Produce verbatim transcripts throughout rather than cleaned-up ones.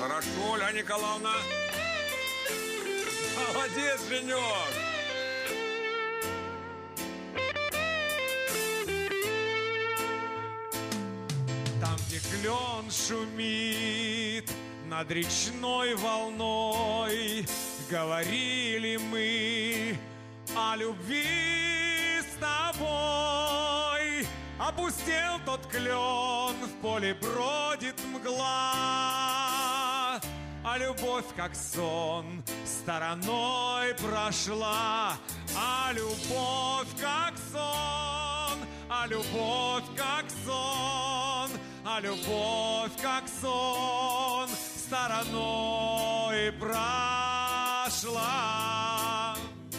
Хорошо, Ольга Николаевна. Молодец, Женек. Там, где клен шумит над речной волной, говорили мы о любви с тобой. Опустел тот клен, в поле бродит мгла, а любовь, как сон, стороной прошла. А любовь, как сон, а любовь, как сон, а любовь, как сон, стороной прошла.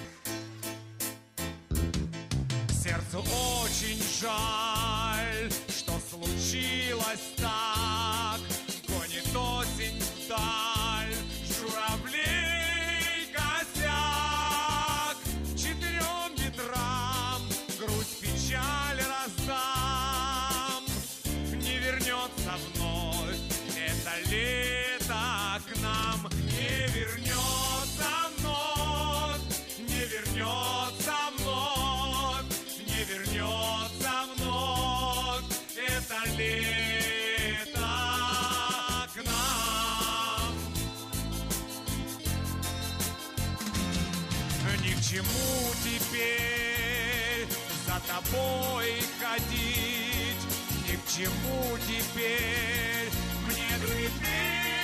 Сердцу очень жаль, что случилось так. Гонит осень вдаль журавлей косяк. Четырем ветрам грусть, печаль раздам. Не вернется вновь это лето к нам. Не вернется вновь, не вернется вновь, не вернется вновь это лето к нам. Ни к чему теперь за тобой ходить, ни к чему теперь мне глядеть.